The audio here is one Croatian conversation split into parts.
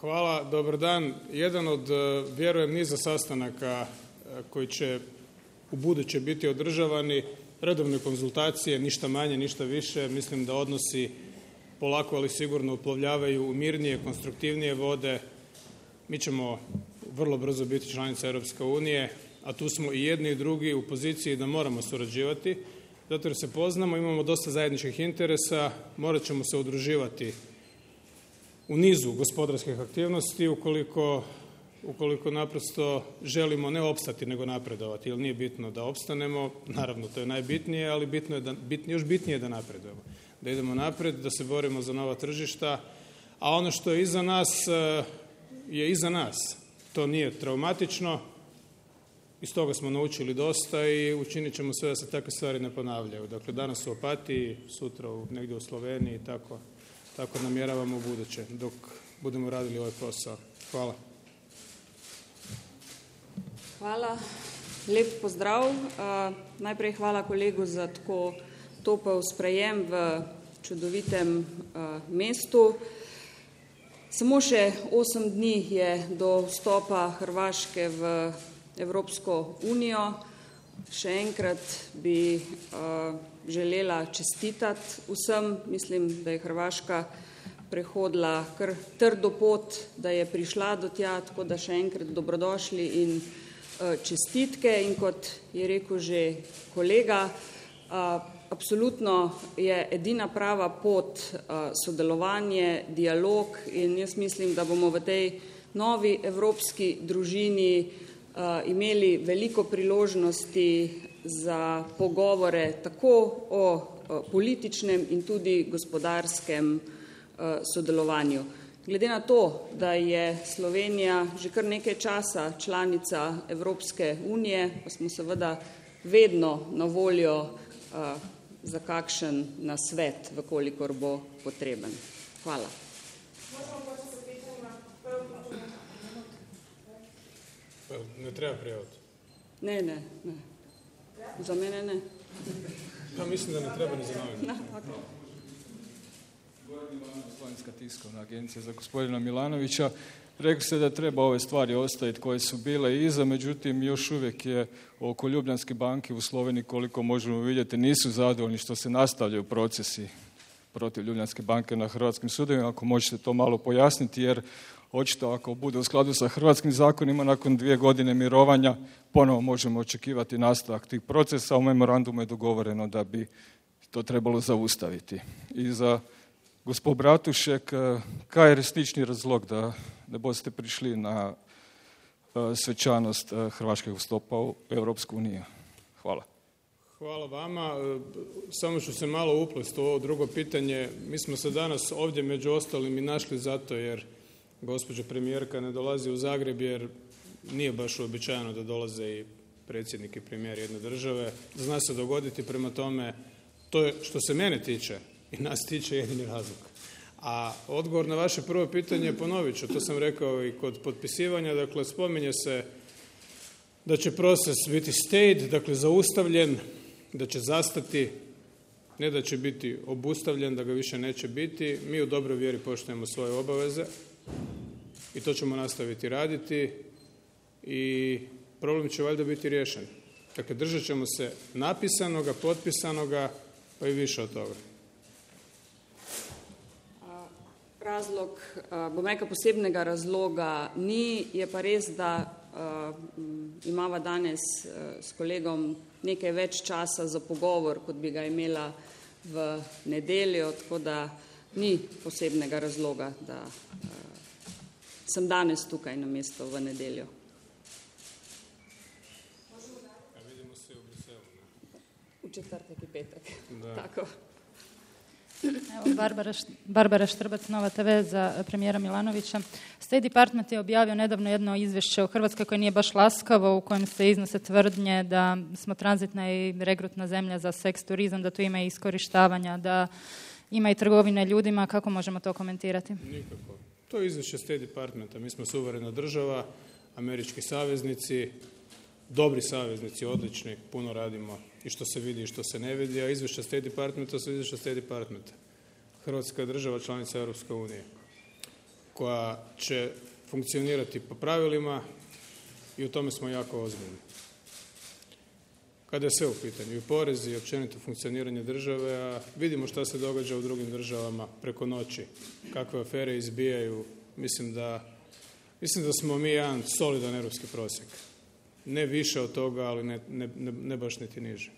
Hvala, dobar dan. Jedan od, vjerujem, niza sastanaka koji će u buduće biti održavani, redovne konzultacije, ništa manje, ništa više. Mislim da odnosi polako ali sigurno uplovljavaju u mirnije, konstruktivnije vode. Mi ćemo vrlo brzo biti članica Europske unije, a tu smo i jedni i drugi u poziciji da moramo surađivati, zato jer se poznamo, imamo dosta zajedničkih interesa, morat ćemo se udruživati u nizu gospodarskih aktivnosti ukoliko naprosto želimo ne opstati nego napredovati, jer nije bitno da opstanemo, naravno to je najbitnije, ali još bitnije je da napredujemo, da idemo naprijed, da se borimo za nova tržišta, a ono što je iza nas je iza nas. To nije traumatično, iz toga smo naučili dosta i učinit ćemo sve da se takve stvari ne ponavljaju. Dakle, danas u Opatiji, sutra negdje u Sloveniji, tako namjeravamo u buduće, dok budemo radili ovaj posao. Hvala. Hvala. Lep pozdrav. Najprej hvala kolegu za tako topel sprejem v čudovitem mestu. Samo še 8 dni je do vstopa Hrvaške v Evropsko unijo. Še enkrat bi želela čestitati vsem. Mislim, da je Hrvaška prehodila kar trdo pot, da je prišla do tja, tako da še enkrat dobrodošli in čestitke. In kot je rekel že kolega, absolutno je edina prava pot sodelovanje, dialog in jaz mislim, da bomo v tej novi evropski družini imeli veliko priložnosti za pogovore tako o političnem in tudi gospodarskem sodelovanju. Glede na to, da je Slovenija že kar nekaj časa članica Evropske unije, pa smo seveda vedno na voljo za kakšen nasvet, vkolikor bo potreben. Hvala. Ne treba prijaviti. Ne. Za mene ne. Ja, mislim da ne treba ni za novinare. Slovenska tiskovna agencija za gospodina Milanovića. Rekli ste da treba ove stvari ostaviti koje su bile iza, međutim još uvijek je oko Ljubljanske banke u Sloveniji, koliko možemo vidjeti, nisu zadovoljni što se nastavljaju procesi protiv Ljubljanske banke na hrvatskim sudovima. Ako možete to malo pojasniti, jer očito ako bude u skladu sa hrvatskim zakonima, nakon 2 godine mirovanja ponovo možemo očekivati nastavak tih procesa. U memorandumu je dogovoreno da bi to trebalo zaustaviti. I za gospod Bratušek, kaj je resnični razlog, da boste prišli na svečanost hrvaškega vstopa u Evropsku uniju? Hvala. Hvala vama. Samo ću se malo uplesti u ovo drugo pitanje. Mi smo se danas ovdje među ostalim i našli zato jer gospođa premijerka ne dolazi u Zagreb, jer nije baš uobičajeno da dolaze i predsjednik i premijer jedne države. Zna se dogoditi, prema tome, to je što se mene tiče i nas tiče jedini razlog. A odgovor na vaše prvo pitanje ponovit ću, to sam rekao i kod potpisivanja, dakle spominje se da će proces biti stayed, dakle zaustavljen, da će zastati, ne da će biti obustavljen, da ga više neće biti. Mi u dobroj vjeri poštujemo svoje obaveze i to ćemo nastaviti raditi i problem će valjda biti riješen. Dakle, držat ćemo se napisanoga, potpisanoga, pa i više od toga. Razlog, bom rekla, posebnega razloga ni, je pa res, da imava danes s kolegom nekaj več časa za pogovor, kot bi ga imela v nedeljo, tako da ni posebnega razloga, da sem danes tukaj namesto v nedeljo. Vidimo se u Briselu. U četvrtek i petak. Da. Tako. Evo, Barbara Štrbac, Nova TV za premijera Milanovića. State Department je objavio nedavno jedno izvješće o Hrvatskoj koje nije baš laskavo, u kojem se iznose tvrdnje da smo tranzitna i regrutna zemlja za seks turizam, da tu ima i iskorištavanja, da ima i trgovine ljudima. Kako možemo to komentirati? Nikako. To je izvješće State Departmenta. Mi smo suverena država, američki saveznici, dobri saveznici, odlični, puno radimo i što se vidi i što se ne vidi, a izvješća State Departmenta su izvješća State Departmenta. Hrvatska je država članica Europske unije. koja će funkcionirati po pravilima i u tome smo jako ozbiljni. Kada je sve u pitanju, i porezi i općenito funkcioniranje države, a vidimo šta se događa u drugim državama preko noći, kakve afere izbijaju, mislim da smo mi jedan solidan europski prosjek. Ne više od toga, ali ne baš niti niže.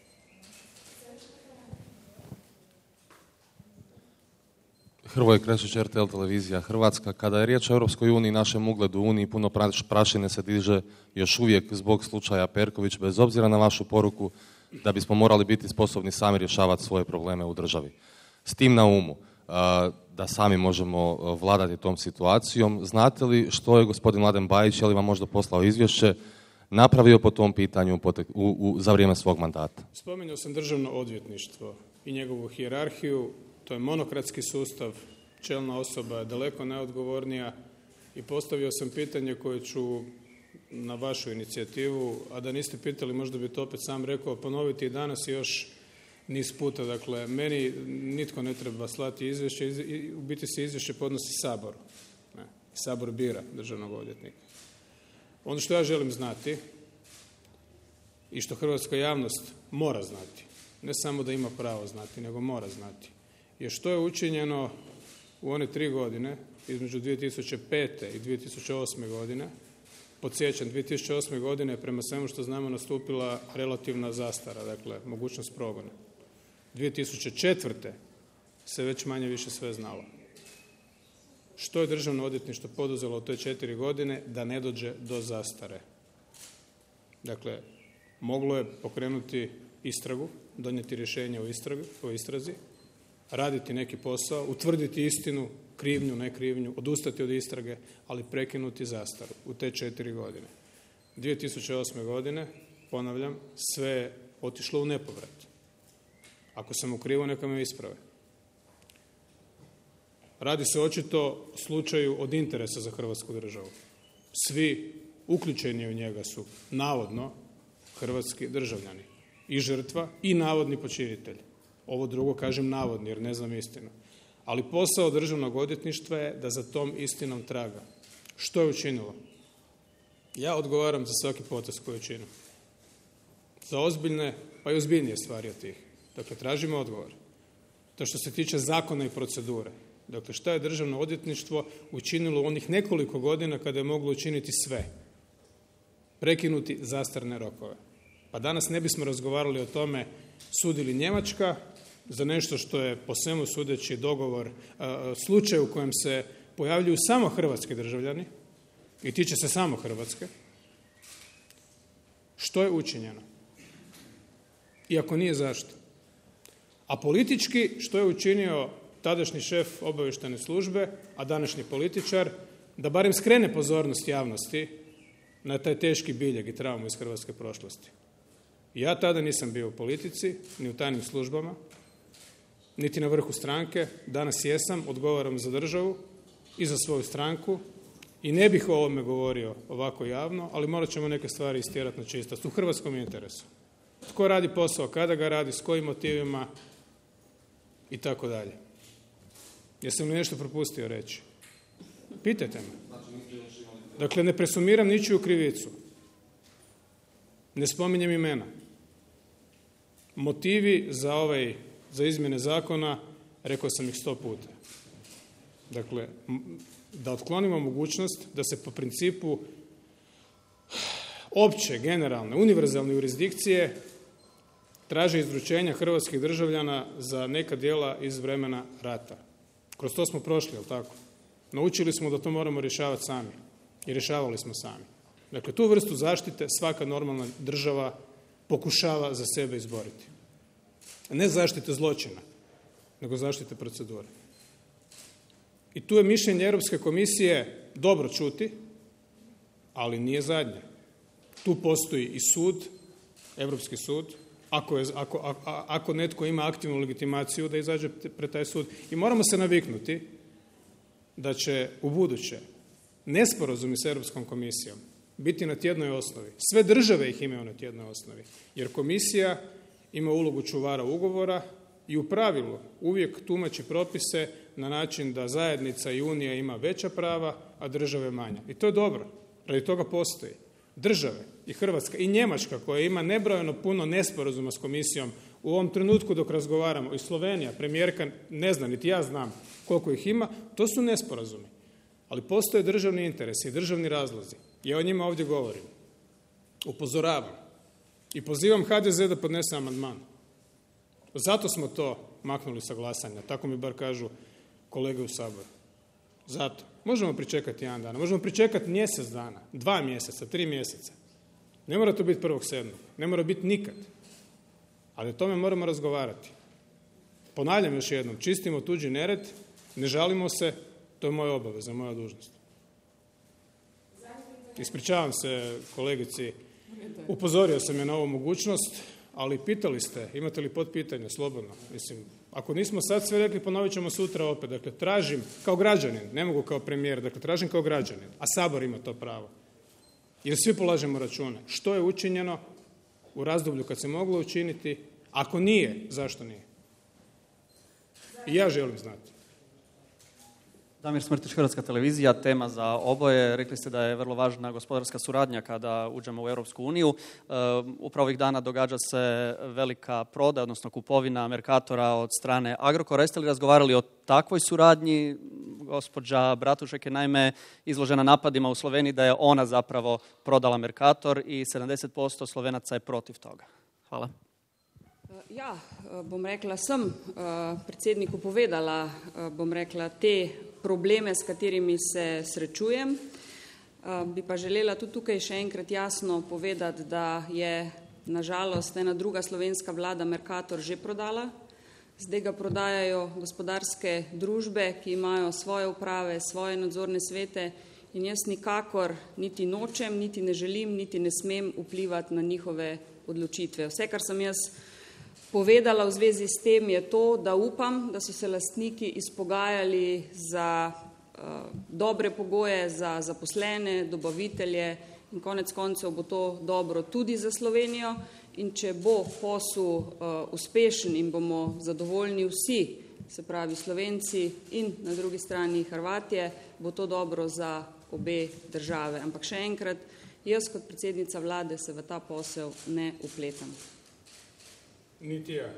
Hrvoje Krešić, RTL televizija Hrvatska. Kada je riječ o Europskoj uniji, našem ugledu u Uniji, puno prašine se diže još uvijek zbog slučaja Perković, bez obzira na vašu poruku da bismo morali biti sposobni sami rješavati svoje probleme u državi. S tim na umu, da sami možemo vladati tom situacijom, znate li što je gospodin Mladen Bajić, je li vam možda poslao izvješće, napravio po tom pitanju za vrijeme svog mandata? Spominjao sam državno odvjetništvo i njegovu hijerarhiju. To je monokratski sustav, čelna osoba je daleko najodgovornija i postavio sam pitanje koje ću na vašu inicijativu, a da niste pitali možda bi to opet sam rekao, ponoviti i danas još niz puta. Dakle, meni nitko ne treba slati izvješće, u biti se izvješće podnosi Saboru. Sabor bira državnog odvjetnika. Ono što ja želim znati i što hrvatska javnost mora znati, ne samo da ima pravo znati, nego mora znati, je što je učinjeno u one 3 godine između 2005. i 2008. godine. Podsjećam, 2008. godine je prema svemu što znamo nastupila relativna zastara, dakle mogućnost progona. 2004. se već manje više sve znalo. Što je državno odvjetništvo poduzelo u te 4 godine da ne dođe do zastare? Dakle, moglo je pokrenuti istragu, donijeti rješenje o istrazi, raditi neki posao, utvrditi istinu, krivnju, ne krivnju, odustati od istrage, ali prekinuti zastaru u te 4 godine. 2008. godine, ponavljam, sve je otišlo u nepovrat. Ako sam u krivu, neka me isprave. Radi se očito o slučaju od interesa za Hrvatsku državu. Svi uključeni u njega su navodno hrvatski državljani. I žrtva i navodni počinitelj. Ovo drugo kažem navodni jer ne znam istinu. Ali posao državnog odvjetništva je da za tom istinom traga. Što je učinilo? Ja odgovaram za svaki potez koji učinu. Za ozbiljne, pa i ozbiljnije stvari od tih. Dakle, tražimo odgovor. To što se tiče zakona i procedure. Dakle, šta je državno odvjetništvo učinilo u onih nekoliko godina kada je moglo učiniti sve? Prekinuti zastarne rokove. Pa danas ne bismo razgovarali o tome sudi li Njemačka za nešto što je po svemu sudeći dogovor, slučaj u kojem se pojavljuju samo hrvatski državljani i tiče se samo Hrvatske. Što je učinjeno? Iako nije zašto. A politički, što je učinio tadašnji šef obavještajne službe, a današnji političar, da barem skrene pozornost javnosti na taj teški biljeg i traumu iz hrvatske prošlosti. Ja tada nisam bio u politici, ni u tajnim službama, niti na vrhu stranke. Danas jesam, odgovaram za državu i za svoju stranku i ne bih o ovome govorio ovako javno, ali morat ćemo neke stvari istjerati na čistac u hrvatskom interesu. Tko radi posao, kada ga radi, s kojim motivima i tako dalje. Jesam li nešto propustio reći? Pitajte me. Dakle, ne presumiram ničiju krivicu. Ne spominjem imena. Motivi za izmjene zakona, rekao sam ih 100 puta. Dakle, da otklonimo mogućnost da se po principu opće, generalne, univerzalne jurisdikcije traže izručenja hrvatskih državljana za neka djela iz vremena rata. Kroz to smo prošli, jel tako? Naučili smo da to moramo rješavati sami. I rješavali smo sami. Dakle, tu vrstu zaštite svaka normalna država pokušava za sebe izboriti. Ne zaštite zločina, nego zaštite procedure. I tu je mišljenje Europske komisije dobro čuti, ali nije zadnje. Tu postoji i sud, Europski sud, ako netko ima aktivnu legitimaciju da izađe pred taj sud. I moramo se naviknuti da će ubuduće nesporazumi s Europskom komisijom biti na tjednoj osnovi. Sve države ih imaju na tjednoj osnovi. Jer komisija ima ulogu čuvara ugovora i u pravilu uvijek tumači propise na način da zajednica i Unija ima veća prava, a države manja. I to je dobro, radi toga postoji. Države i Hrvatska i Njemačka koja ima nebrojeno puno nesporazuma s komisijom u ovom trenutku dok razgovaramo, i Slovenija, premijerka ne zna, niti ja znam koliko ih ima, to su nesporazumi. Ali postoje državni interesi i državni razlozi. Ja o njima ovdje govorim. Upozoravam. I pozivam HDZ da podnese amandman. Zato smo to maknuli sa glasanja, tako mi bar kažu kolege u Saboru. Zato. Možemo pričekati jedan dan, možemo pričekati mjesec dana, 2 mjeseca, 3 mjeseca. Ne mora to biti 1.7., ne mora biti nikad. Ali o tome moramo razgovarati. Ponavljam još jednom, čistimo tuđi nered, ne žalimo se, to je moja obaveza, moja dužnost. Ispričavam se kolegici, upozorio sam je na ovu mogućnost, ali pitali ste, imate li potpitanja, slobodno. Mislim, ako nismo sad sve rekli, ponovit ćemo sutra opet. Dakle, tražim kao građanin, ne mogu kao premijer, dakle, tražim kao građanin, a Sabor ima to pravo. Jer svi polažemo račune. Što je učinjeno u razdoblju kad se moglo učiniti? Ako nije, zašto nije? I ja želim znati. Damir Smrtić, Hrvatska televizija, tema za oboje. Rekli ste da je vrlo važna gospodarska suradnja kada uđemo u Europsku uniju. Upravo ovih dana događa se velika prodaja, odnosno kupovina Mercatora od strane Agrokora. Jeste li razgovarali o takvoj suradnji? Gospođa Bratušek je naime izložena napadima u Sloveniji da je ona zapravo prodala Mercator i 70% Slovenaca je protiv toga. Hvala. Ja, bom rekla, sem predsedniku povedala, bom rekla, te probleme, s katerimi se srečujem. Bi pa želela tudi tukaj še enkrat jasno povedati, da je nažalost ena druga slovenska vlada Mercator že prodala. Zdaj ga prodajajo gospodarske družbe, ki imajo svoje uprave, svoje nadzorne svete in jaz nikakor niti nočem, niti ne želim, niti ne smem vplivati na njihove odločitve. Vse, kar sem jaz povedala v zvezi s tem, je to, da upam, da so se lastniki izpogajali za dobre pogoje, za zaposlene, dobavitelje in konec koncev bo to dobro tudi za Slovenijo. In če bo posel uspešen in bomo zadovoljni vsi, se pravi Slovenci in na drugi strani Hrvatje, bo to dobro za obe države. Ampak še enkrat, jaz kot predsednica vlade se v ta posel ne vpletam. Niti ja.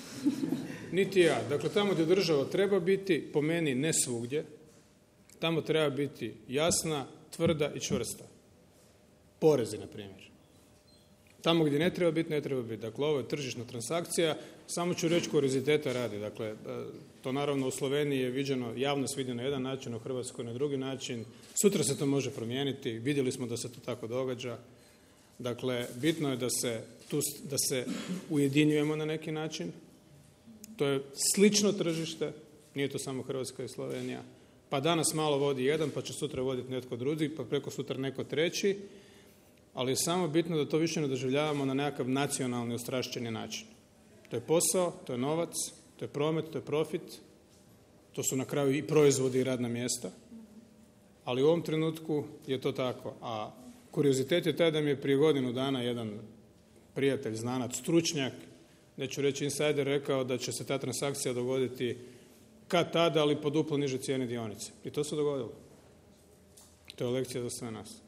Niti ja. Dakle, tamo gdje država treba biti, po meni ne svugdje, tamo treba biti jasna, tvrda i čvrsta. Porezi, na primjer. Tamo gdje ne treba biti, ne treba biti. Dakle, ovo je tržišna transakcija, samo ću reći kurioziteta radi. Dakle, to naravno u Sloveniji je viđeno, javno sviđeno na jedan način, u Hrvatskoj na drugi način. Sutra se to može promijeniti, vidjeli smo da se to tako događa. Dakle, bitno je da se ujedinjujemo na neki način. To je slično tržište, nije to samo Hrvatska i Slovenija. Pa danas malo vodi jedan, pa će sutra voditi netko drugi, pa preko sutra neko treći. Ali je samo bitno da to više ne doživljavamo na nekakav nacionalni ostrašćeni način. To je posao, to je novac, to je promet, to je profit, to su na kraju i proizvodi i radna mjesta. Ali u ovom trenutku je to tako. A kuriozitet je taj da mi je prije godinu dana jedan prijatelj, znanac, stručnjak, neću reći insider, rekao da će se ta transakcija dogoditi kad tada, ali po duplo niže cijene dionice. I to se dogodilo. To je lekcija za sve nas.